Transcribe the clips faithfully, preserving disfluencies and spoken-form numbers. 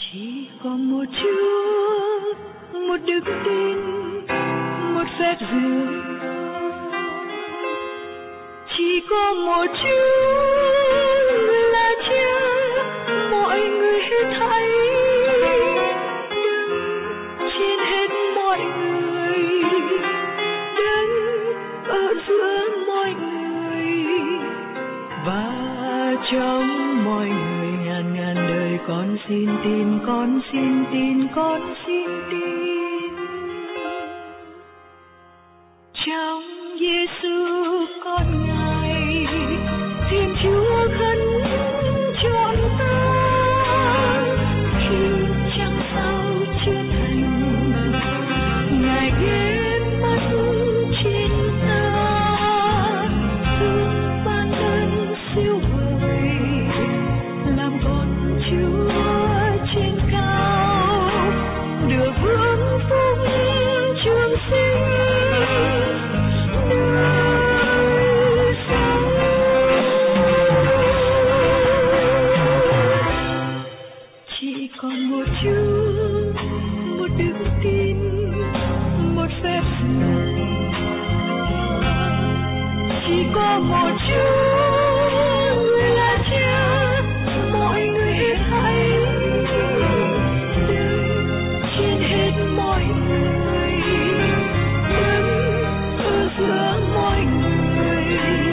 Chỉ còn một Chúa, một đức tin, một phép dường. Chỉ có một Chúa là Cha, mọi người hết thảy đứng trên hết mọi người, đứng ở giữa mọi người và trong mọi người. Ngàn ngàn đời con xin tin, con xin tin, con xin tin trong Giêsu con Ngài. Thiên Chúa khấn chọn ta khi chẳng sao chưa thành, Ngài ghét mắt trên ta, thương ban ơn siêu vời, làm con Chúa trên cao, được hưởng phúc trường sinh. Chỉ còn một Chúa, một đức tin, một phép dường. Chỉ có một Chúa là Cha, mọi người hết thảy đứng trên hết mọi người, đứng ở giữa mọi người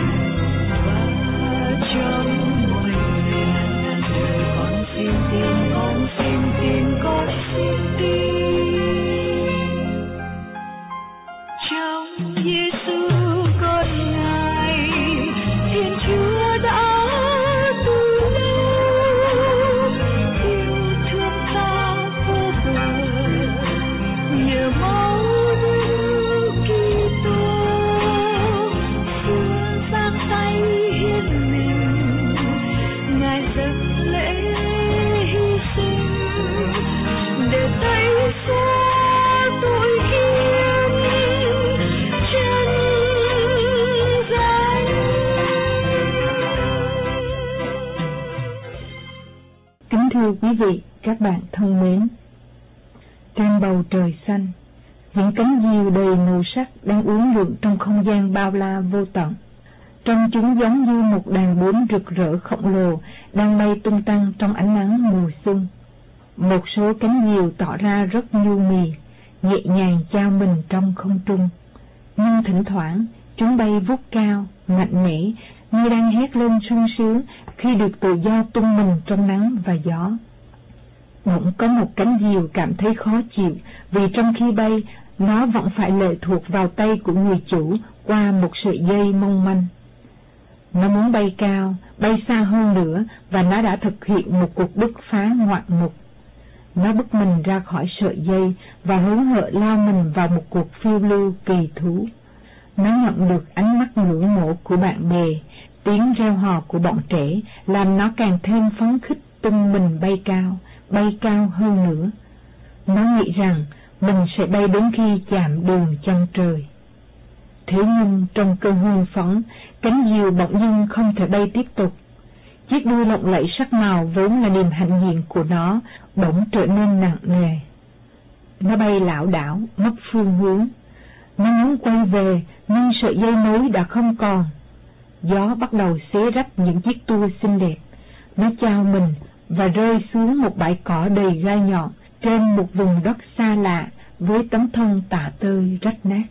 và trong mọi người. Ngàn đời con xin tin, con xin tin, con xin tin trong Giêsu con Ngài. Thiên Chúa đã từ lâu yêu thương ta vô bờ, nhờ máu Đức Kitô xưa giang tay hiến mình, Ngài dâng lễ hy sinh để tẩy xóa tội khiên chân gian. Kính thưa quý vị, các bạn thân mến, trên bầu trời xanh, những cánh diều đầy màu sắc đang uốn lượn trong không gian bao la vô tận. Trông chúng giống như một đàn bướm rực rỡ khổng lồ đang bay tung tăng trong ánh nắng mùa xuân. Một số cánh diều tỏ ra rất nhu mì, nhẹ nhàng chao mình trong không trung, nhưng thỉnh thoảng chúng bay vút cao, mạnh mẽ, như đang hét lên sung sướng khi được tự do tung mình trong nắng và gió. Bỗng có một cánh diều cảm thấy khó chịu vì trong khi bay, nó vẫn phải lệ thuộc vào tay của người chủ qua một sợi dây mong manh. Nó muốn bay cao, bay xa hơn nữa, và nó đã thực hiện một cuộc bứt phá ngoạn mục. Nó bứt mình ra khỏi sợi dây và hớn hở lao mình vào một cuộc phiêu lưu kỳ thú. Nó nhận được ánh mắt ngưỡng mộ của bạn bè, tiếng reo hò của bọn trẻ làm nó càng thêm phấn khích tung mình bay cao, bay cao hơn nữa. Nó nghĩ rằng mình sẽ bay đến khi chạm đường chân trời. Thế nhưng trong cơn hưng phấn, cánh diều bỗng dưng không thể bay tiếp tục. Chiếc đuôi lộng lẫy sắc màu vốn là niềm hãnh diện của nó bỗng trở nên nặng nề. Nó bay lảo đảo, mất phương hướng. Nó muốn quay về, nhưng sợi dây nối đã không còn. Gió bắt đầu xé rách những chiếc tua xinh đẹp. Nó chao mình và rơi xuống một bãi cỏ đầy gai nhọn trên một vùng đất xa lạ với tấm thân tả tơi rách nát.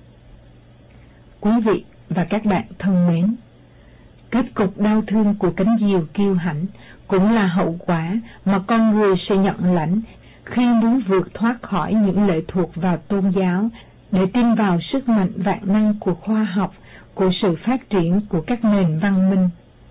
Quý vị và các bạn thân mến, kết cục đau thương của cánh diều kiêu hãnh cũng là hậu quả mà con người sẽ nhận lãnh khi muốn vượt thoát khỏi những lệ thuộc vào tôn giáo để tin vào sức mạnh vạn năng của khoa học, của sự phát triển của các nền văn minh.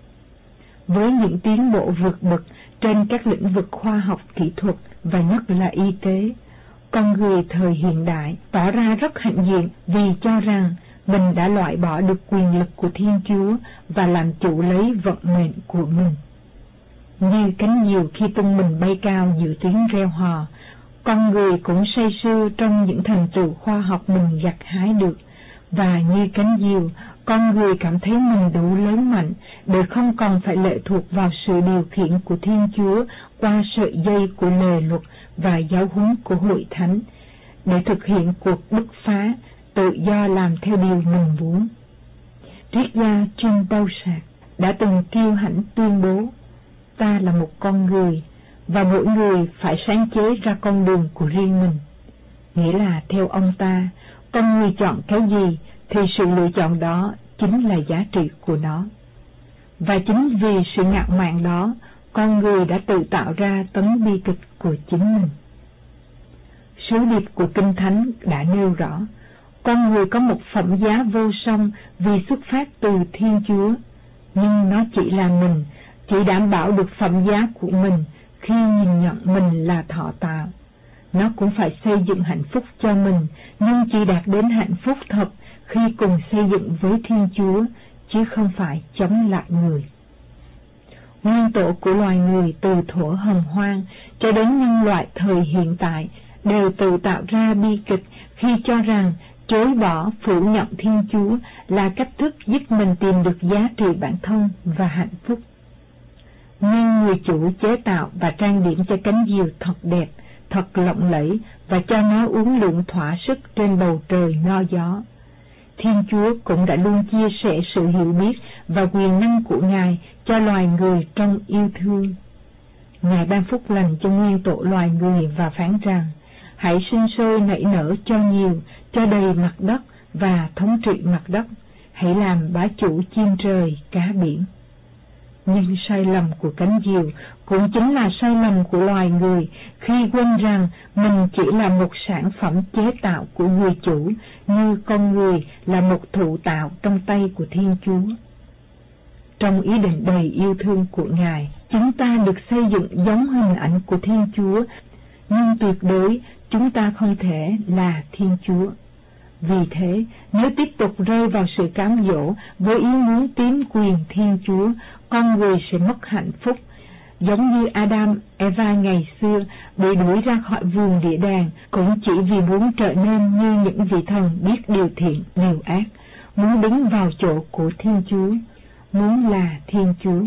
Với những tiến bộ vượt bậc trên các lĩnh vực khoa học kỹ thuật và nhất là y tế, con người thời hiện đại tỏ ra rất hãnh diện vì cho rằng mình đã loại bỏ được quyền lực của Thiên Chúa và làm chủ lấy vận mệnh của mình. Như cánh diều khi tung mình bay cao giữa tiếng reo hò, con người cũng say sưa trong những thành tựu khoa học mình gặt hái được, và như cánh diều, con người cảm thấy mình đủ lớn mạnh để không còn phải lệ thuộc vào sự điều khiển của Thiên Chúa qua sợi dây của lề luật và giáo huấn của hội thánh, để thực hiện cuộc bứt phá, tự do làm theo điều mình muốn. Triết gia Jean Paul Sartre đã từng kiêu hãnh tuyên bố: ta là một con người, và mỗi người phải sáng chế ra con đường của riêng mình. Nghĩa là theo ông ta, con người chọn cái gì thì sự lựa chọn đó chính là giá trị của nó. Và chính vì sự ngạo mạn đó, con người đã tự tạo ra tấn bi kịch của chính mình. Sứ điệp của Kinh Thánh đã nêu rõ, con người có một phẩm giá vô song vì xuất phát từ Thiên Chúa, nhưng nó chỉ là mình, chỉ đảm bảo được phẩm giá của mình khi nhìn nhận mình là thọ tạo. Nó cũng phải xây dựng hạnh phúc cho mình, nhưng chỉ đạt đến hạnh phúc thật khi cùng xây dựng với Thiên Chúa, chứ không phải chống lại người. Nguyên tổ của loài người từ thuở hồng hoang cho đến nhân loại thời hiện tại đều tự tạo ra bi kịch khi cho rằng chối bỏ, phủ nhận Thiên Chúa là cách thức giúp mình tìm được giá trị bản thân và hạnh phúc. Nhưng người chủ chế tạo và trang điểm cho cánh diều thật đẹp, thật lộng lẫy và cho nó uốn lượn thỏa sức trên bầu trời no gió. Thiên Chúa cũng đã luôn chia sẻ sự hiểu biết và quyền năng của Ngài cho loài người trong yêu thương. Ngài ban phúc lành cho nguyên tổ loài người và phán rằng: hãy sinh sôi nảy nở cho nhiều, cho đầy mặt đất và thống trị mặt đất. Hãy làm bá chủ chim trời, cá biển. Nhưng sai lầm của cánh diều cũng chính là sai lầm của loài người khi quên rằng mình chỉ là một sản phẩm chế tạo của người chủ, như con người là một thụ tạo trong tay của Thiên Chúa. Trong ý định đầy yêu thương của Ngài, chúng ta được xây dựng giống hình ảnh của Thiên Chúa, nhưng tuyệt đối chúng ta không thể là Thiên Chúa. Vì thế, nếu tiếp tục rơi vào sự cám dỗ với ý muốn tín quyền Thiên Chúa, con người sẽ mất hạnh phúc, giống như Adam, Eva ngày xưa bị đuổi ra khỏi vườn địa đàng cũng chỉ vì muốn trở nên như những vị thần biết điều thiện, điều ác, muốn đứng vào chỗ của Thiên Chúa, muốn là Thiên Chúa.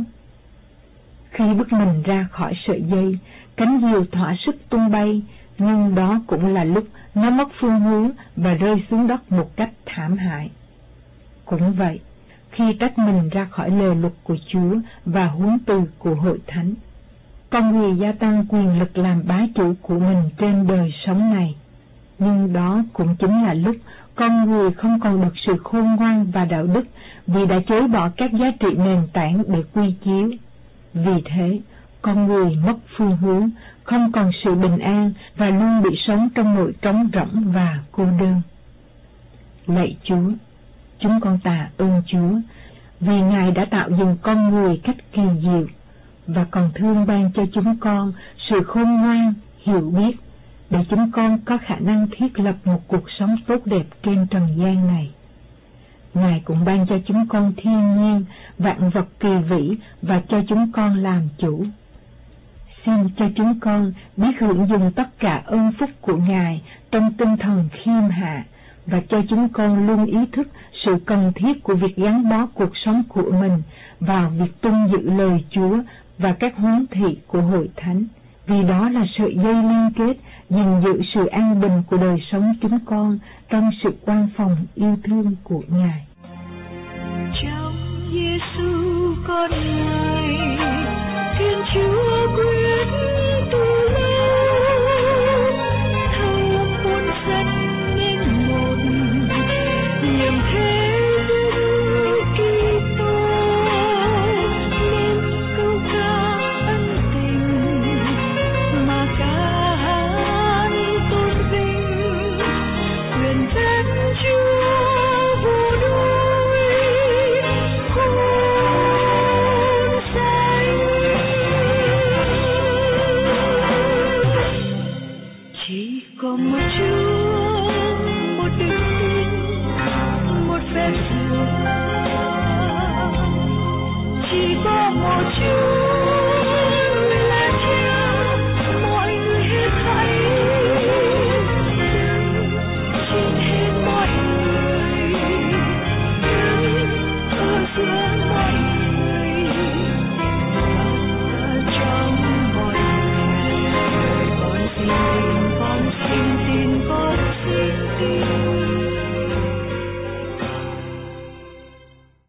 Khi bước mình ra khỏi sợi dây, cánh diều thỏa sức tung bay, nhưng đó cũng là lúc nó mất phương hướng và rơi xuống đất một cách thảm hại. Cũng vậy, khi tách mình ra khỏi lề luật của Chúa và huấn từ của hội thánh, con người gia tăng quyền lực làm bá chủ của mình trên đời sống này. Nhưng đó cũng chính là lúc con người không còn được sự khôn ngoan và đạo đức vì đã chối bỏ các giá trị nền tảng để quy chiếu. Vì thế, con người mất phương hướng, không còn sự bình an và luôn bị sống trong nỗi trống rỗng và cô đơn. Lạy Chúa, chúng con tạ ơn Chúa vì Ngài đã tạo dựng con người cách kỳ diệu và còn thương ban cho chúng con sự khôn ngoan, hiểu biết để chúng con có khả năng thiết lập một cuộc sống tốt đẹp trên trần gian này. Ngài cũng ban cho chúng con thiên nhiên, vạn vật kỳ vĩ và cho chúng con làm chủ. Xin cho chúng con biết hưởng dùng tất cả ơn phúc của Ngài trong tinh thần khiêm hạ và cho chúng con luôn ý thức sự cần thiết của việc gắn bó cuộc sống của mình vào việc tuân giữ lời Chúa và các huấn thị của hội thánh, vì đó là sợi dây liên kết gìn giữ sự an bình của đời sống chúng con trong sự quan phòng yêu thương của Ngài. Trong Giêsu con